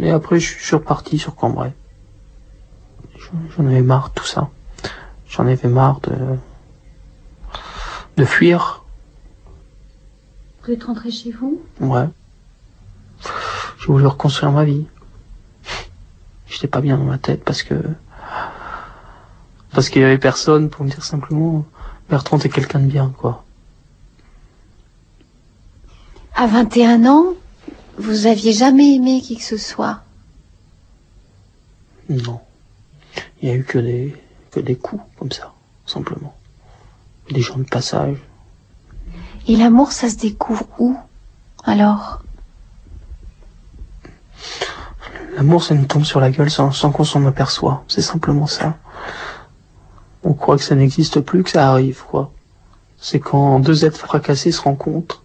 Et après, je suis reparti sur Cambrai. J'en avais marre de tout ça. J'en avais marre de fuir. Vous êtes rentré chez vous? Ouais. J'ai voulu reconstruire ma vie. J'étais pas bien dans ma tête parce qu'il y avait personne pour me dire simplement Bertrand, t'es quelqu'un de bien, quoi. À 21 ans, vous aviez jamais aimé qui que ce soit? Non. Il y a eu que des coups, comme ça, simplement. Des gens de passage. Et l'amour, ça se découvre où, alors? L'amour, ça nous tombe sur la gueule sans qu'on s'en aperçoit. C'est simplement ça. On croit que ça n'existe plus, que ça arrive, quoi. C'est quand deux êtres fracassés se rencontrent,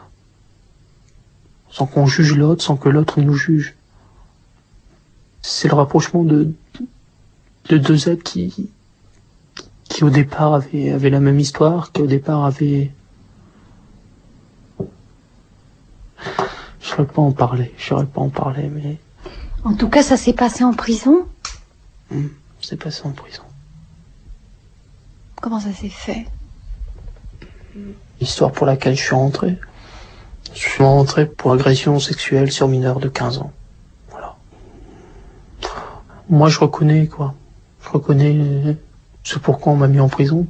sans qu'on juge l'autre, sans que l'autre nous juge. C'est le rapprochement de deux êtres qui au départ avaient la même histoire, qui au départ avaient... Je saurais pas en parler, mais... En tout cas, ça s'est passé en prison? C'est passé en prison. Comment ça s'est fait? L'histoire pour laquelle je suis rentré. Je suis rentré pour agression sexuelle sur mineur de 15 ans. Voilà. Moi, je reconnais, quoi. Je reconnais ce pourquoi on m'a mis en prison.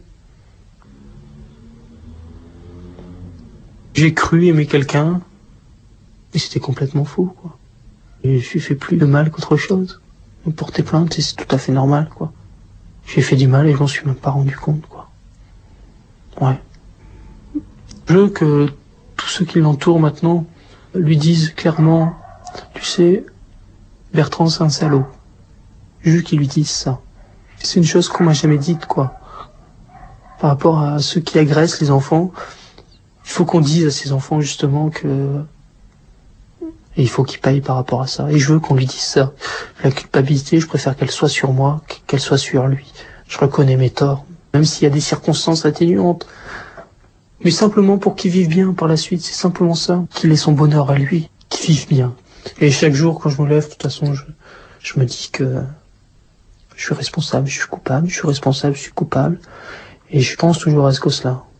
J'ai cru aimer quelqu'un, mais c'était complètement faux, quoi. Et je lui fais plus de mal qu'autre chose. Me porter plainte, c'est tout à fait normal, quoi. J'ai fait du mal et je m'en suis même pas rendu compte, quoi. Ouais. Je veux que tous ceux qui l'entourent maintenant lui disent clairement, tu sais, Bertrand c'est un salaud. Je veux qu'ils lui disent ça. C'est une chose qu'on m'a jamais dite, quoi. Par rapport à ceux qui agressent les enfants, il faut qu'on dise à ces enfants justement que... Et il faut qu'ils payent par rapport à ça. Et je veux qu'on lui dise ça. La culpabilité, je préfère qu'elle soit sur moi qu'elle soit sur lui. Je reconnais mes torts, même s'il y a des circonstances atténuantes. Mais simplement pour qu'il vive bien par la suite, c'est simplement ça. Qu'il ait son bonheur à lui, qu'il vive bien. Et chaque jour, quand je me lève, de toute façon, je me dis que je suis responsable, je suis coupable, je suis responsable, je suis coupable. Et je pense toujours à ce gosse-là.